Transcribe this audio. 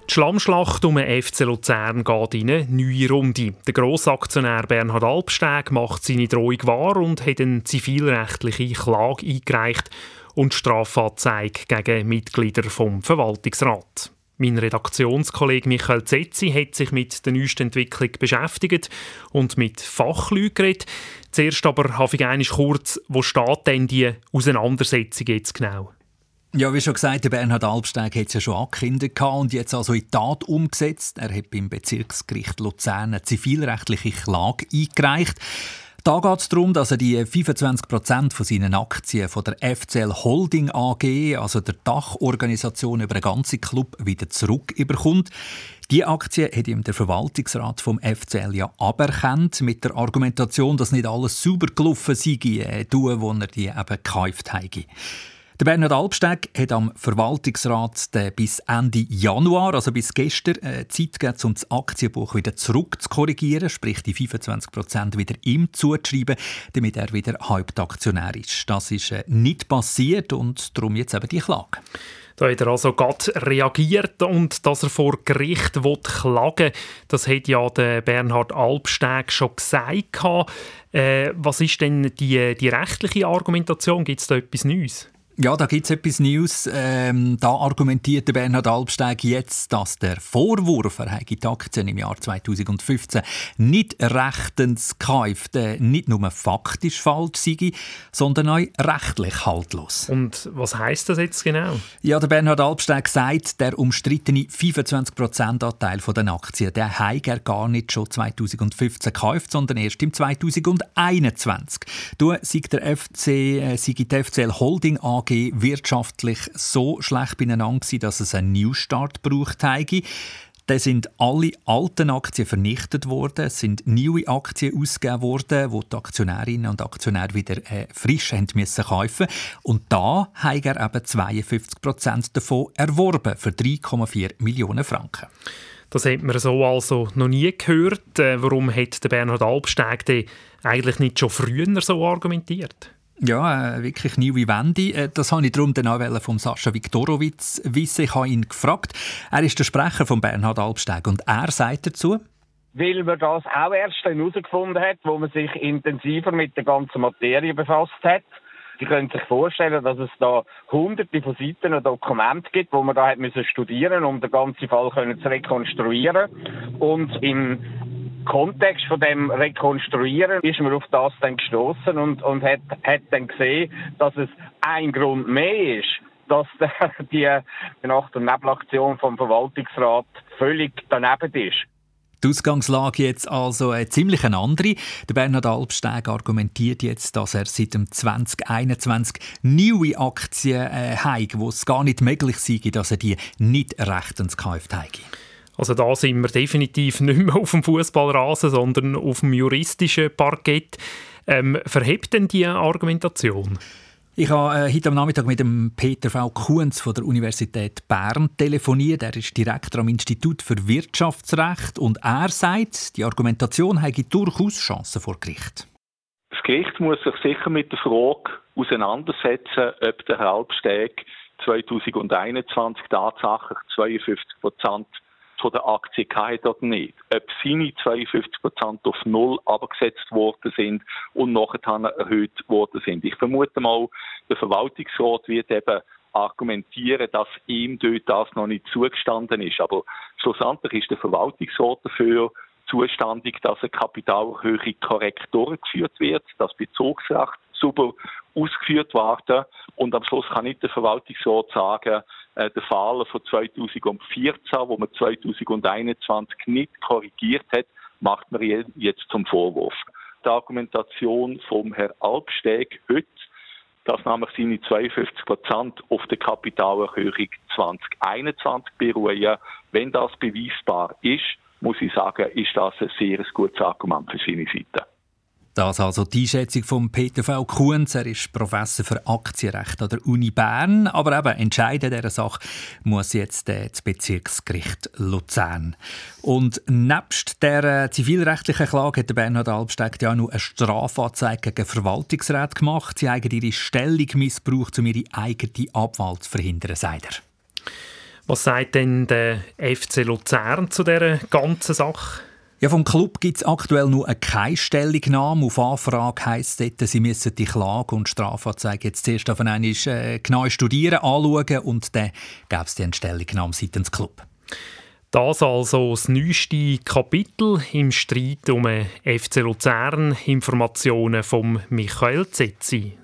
Die Schlammschlacht um den FC Luzern geht in eine neue Runde. Der Grossaktionär Bernhard Albsteg macht seine Drohung wahr und hat eine zivilrechtliche Klage eingereicht und Strafanzeige gegen Mitglieder vom Verwaltungsrat. Mein Redaktionskollege Michael Zetzi hat sich mit der neuesten Entwicklung beschäftigt und mit Fachleuten geredet. Zuerst aber habe ich einmal kurz, wo steht denn die Auseinandersetzung jetzt genau? Ja, wie schon gesagt, der Bernhard Albsteg hat es ja schon angekündigt und jetzt also in die Tat umgesetzt. Er hat beim Bezirksgericht Luzern eine zivilrechtliche Klage eingereicht. Da geht es darum, dass er die 25% von seinen Aktien von der FCL Holding AG, also der Dachorganisation über den ganzen Club, wieder zurückbekommt. Die Aktie hat ihm der Verwaltungsrat vom FCL ja aberkannt, mit der Argumentation, dass nicht alles sauber gelaufen sei, wo er die eben gekauft habe. Der Bernhard Albsteg hat am Verwaltungsrat bis Ende Januar, also bis gestern, Zeit gegeben, um das Aktienbuch wieder zurückzukorrigieren, sprich die 25% wieder ihm zuzuschreiben, damit er wieder Hauptaktionär ist. Das ist nicht passiert und darum jetzt eben die Klage. Da hat er also gerade reagiert und dass er vor Gericht klagen will, das hat ja der Bernhard Albsteg schon gesagt. Was ist denn die rechtliche Argumentation? Gibt es da etwas Neues? Ja, da gibt es etwas Neues. Da argumentiert der Bernhard Albsteg jetzt, dass der Vorwurf, er habe die Aktien im Jahr 2015 nicht rechtens gekauft, nicht nur faktisch falsch sei, sondern auch rechtlich haltlos. Und was heisst das jetzt genau? Ja, der Bernhard Albsteg sagt, der umstrittene 25%-Anteil von den Aktien, der habe er gar nicht schon 2015 gekauft, sondern erst im 2021. Da sei die FCL Holding AG wirtschaftlich so schlecht beieinander gewesen, dass es einen Neustart gebraucht hätte. Da sind alle alten Aktien vernichtet worden, es sind neue Aktien ausgegeben worden, die die Aktionärinnen und Aktionäre wieder frisch haben müssen kaufen. Und da hat er eben 52% davon erworben, für 3,4 Millionen Franken. Das hat man so also noch nie gehört. Warum hat der Bernhard Albsteg eigentlich nicht schon früher so argumentiert? Ja, wirklich neue Wende. Das wollte ich darum dann auch von Sascha Viktorowitz wissen. Ich habe ihn gefragt. Er ist der Sprecher von Bernhard Albsteg und er sagt dazu: Weil man das auch erst herausgefunden hat, wo man sich intensiver mit der ganzen Materie befasst hat. Sie können sich vorstellen, dass es da hunderte von Seiten und Dokumente gibt, wo man da hat müssen studieren, um den ganzen Fall zu rekonstruieren. Und im Kontext von dem Rekonstruieren ist man auf das dann gestoßen und hat dann gesehen, dass es ein Grund mehr ist, dass die Nacht- und Nebelaktion vom Verwaltungsrat völlig daneben ist. Die Ausgangslage jetzt also ziemlich eine andere. Der Bernhard Albsteg argumentiert jetzt, dass er seit dem 2021 neue Aktien hat, wo es gar nicht möglich sei, dass er die nicht rechtens gekauft hat. Also da sind wir definitiv nicht mehr auf dem Fußballrasen, sondern auf dem juristischen Parkett. Verhebt denn die Argumentation? Ich habe heute am Nachmittag mit dem Peter V. Kunz von der Universität Bern telefoniert. Er ist Direktor am Institut für Wirtschaftsrecht und er sagt, die Argumentation habe durchaus Chancen vor Gericht. Das Gericht muss sich sicher mit der Frage auseinandersetzen, ob der Herr Albsteg 2021 tatsächlich 52% von der Aktie hatte oder nicht. Ob seine 52% auf null abgesetzt worden sind und nachher erhöht worden sind. Ich vermute mal, der Verwaltungsrat wird eben argumentieren, dass ihm dort das noch nicht zugestanden ist. Aber schlussendlich ist der Verwaltungsrat dafür zuständig, dass eine Kapitalerhöhung korrekt durchgeführt wird, das Bezugsrecht super ausgeführt werden. Und am Schluss kann nicht der Verwaltungsrat sagen, der Fehler von 2014, wo man 2021 nicht korrigiert hat, macht man jetzt zum Vorwurf. Die Argumentation vom Herrn Albsteg heute, dass nämlich seine 52% auf der Kapitalerhöhung 2021 beruhen, wenn das beweisbar ist, muss ich sagen, ist das ein sehr gutes Argument für seine Seite. Das also die Einschätzung von Peter V. Kunz. Er ist Professor für Aktienrecht an der Uni Bern. Aber eben, entscheiden dieser Sache muss jetzt das Bezirksgericht Luzern. Und nebst der zivilrechtlichen Klage hat Bernhard Albsteg ja noch eine Strafanzeige gegen Verwaltungsräte gemacht. Sie haben ihre Stellung missbraucht, um ihre eigene Abwahl zu verhindern, sagt er. Was sagt denn der FC Luzern zu dieser ganzen Sache? Ja, vom Club gibt es aktuell nur keine Stellungnahme. Auf Anfrage heisst es, sie müssen die Klage und Strafanzeige jetzt zuerst auf einmal genau studieren, anschauen und dann gäbe es eine Stellungnahme seitens Club. Das also das neueste Kapitel im Streit um den FC Luzern. Informationen von Michael Zetzi.